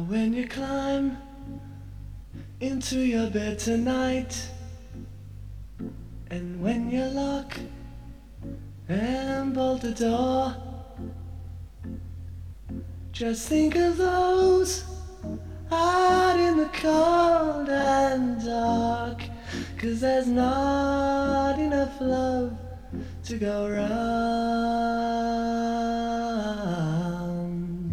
When you climb into your bed tonight, and when you lock and bolt the door, just think of those out in the cold and dark, 'cause there's not enough love to go round.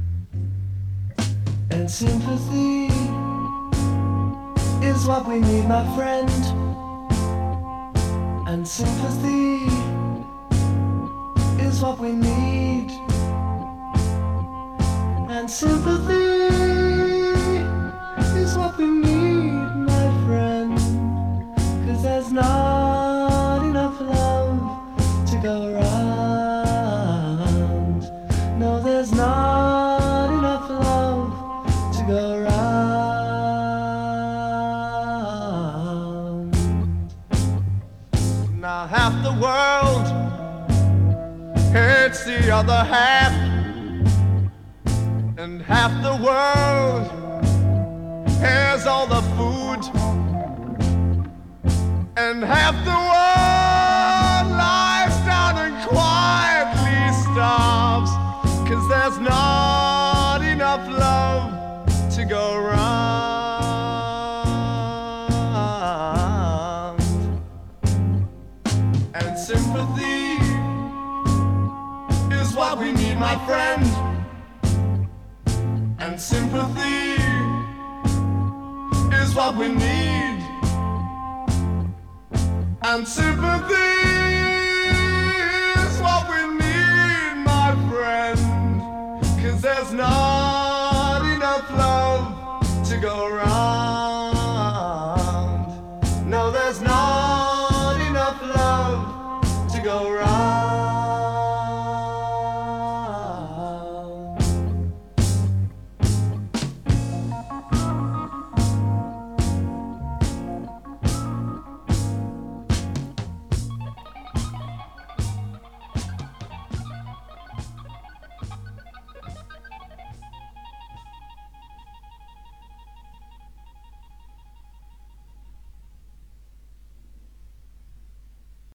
And sympathy is what we need, my friend. And sympathy is what we need. And sympathy is what we need, my friend. 'Cause there's not enough love to go round. No, there's not enough love to go round. Now half the world hates the other half, and half the world has all the food, and half the world lies down and quietly starves, 'cause there's not enough love to go round. And sympathy is what we need, my friend. And sympathy is what we need. And sympathy is what we need, my friend. 'Cause there's not enough love to go round. No, there's not enough love to go round.